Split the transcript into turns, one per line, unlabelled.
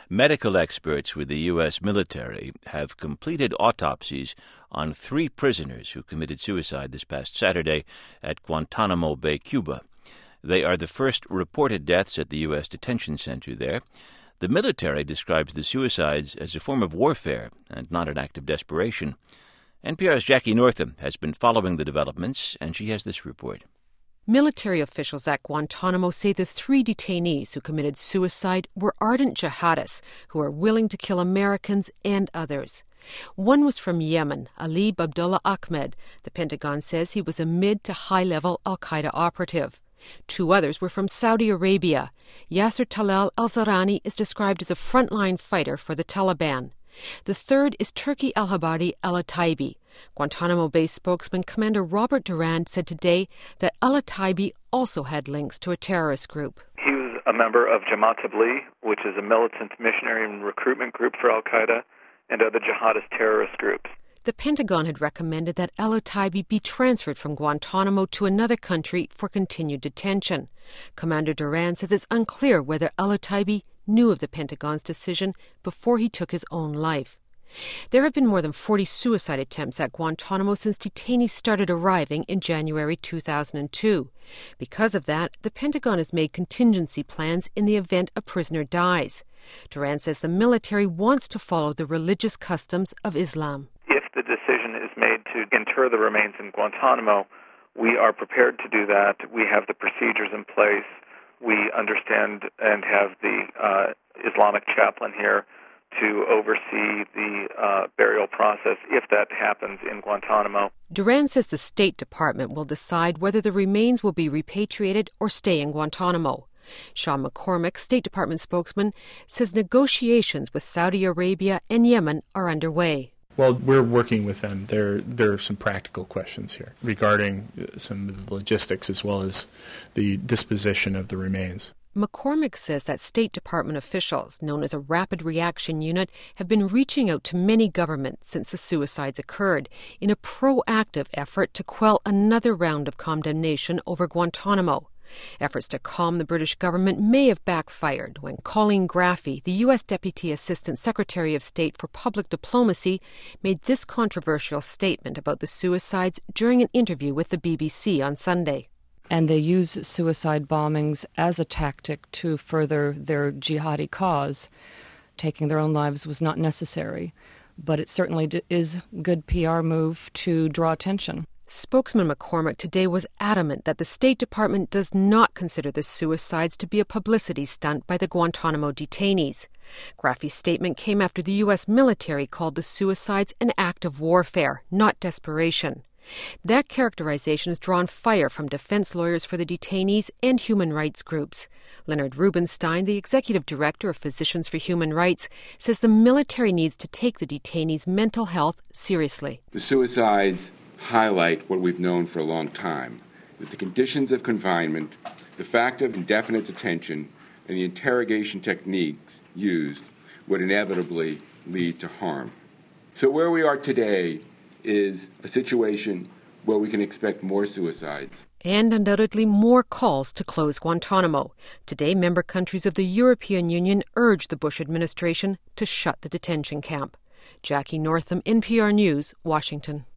Medical experts with the U.S. military have completed autopsies on 3 prisoners who committed suicide this past Saturday at Guantanamo Bay, Cuba. They are the first reported deaths at the U.S. detention center there. The military describes the suicides as a form of warfare and not an act of desperation. NPR's Jackie Northam has been following the developments, and she has this report.
Military officials at Guantanamo say the 3 detainees who committed suicide were ardent jihadists who are willing to kill Americans and others. One was from Yemen, Ali Abdullah Ahmed. The Pentagon says he was a mid to high-level al-Qaeda operative. 2 others were from Saudi Arabia. Yasser Talal al-Zarani is described as a frontline fighter for the Taliban. The third is Turki al-Habari al-Ataibi. Guantanamo Bay spokesman Commander Robert Durand said today that al-Ataibi also had links to a terrorist group.
He was a member of Jamaat Tabligh, which is a militant missionary and recruitment group for al-Qaeda and other jihadist terrorist groups.
The Pentagon had recommended that al-Ataibi be transferred from Guantanamo to another country for continued detention. Commander Durand says it's unclear whether al-Ataibi knew of the Pentagon's decision before he took his own life. There have been more than 40 suicide attempts at Guantanamo since detainees started arriving in January 2002. Because of that, the Pentagon has made contingency plans in the event a prisoner dies. Durand says the military wants to follow the religious customs of Islam.
If the decision is made to inter the remains in Guantanamo, we are prepared to do that. We have the procedures in place. We understand and have the Islamic chaplain here to oversee the burial process if that happens in Guantanamo.
Durand says the State Department will decide whether the remains will be repatriated or stay in Guantanamo. Sean McCormick, State Department spokesman, says negotiations with Saudi Arabia and Yemen are underway.
Well, we're working with them. There are some practical questions here regarding some of the logistics as well as the disposition of the remains.
McCormick says that State Department officials, known as a Rapid Reaction Unit, have been reaching out to many governments since the suicides occurred in a proactive effort to quell another round of condemnation over Guantanamo. Efforts to calm the British government may have backfired when Colleen Graffy, the U.S. Deputy Assistant Secretary of State for Public Diplomacy, made this controversial statement about the suicides during an interview with the BBC on Sunday.
And they use suicide bombings as a tactic to further their jihadi cause. Taking their own lives was not necessary, but it certainly is a good PR move to draw attention.
Spokesman McCormick today was adamant that the State Department does not consider the suicides to be a publicity stunt by the Guantanamo detainees. Graffy's statement came after the U.S. military called the suicides an act of warfare, not desperation. That characterization has drawn fire from defense lawyers for the detainees and human rights groups. Leonard Rubenstein, the executive director of Physicians for Human Rights, says the military needs to take the detainees' mental health seriously.
The suicides highlight what we've known for a long time, that the conditions of confinement, the fact of indefinite detention, and the interrogation techniques used would inevitably lead to harm. So where we are today is a situation where we can expect more suicides.
And undoubtedly more calls to close Guantanamo. Today, member countries of the European Union urged the Bush administration to shut the detention camp. Jackie Northam, NPR News, Washington.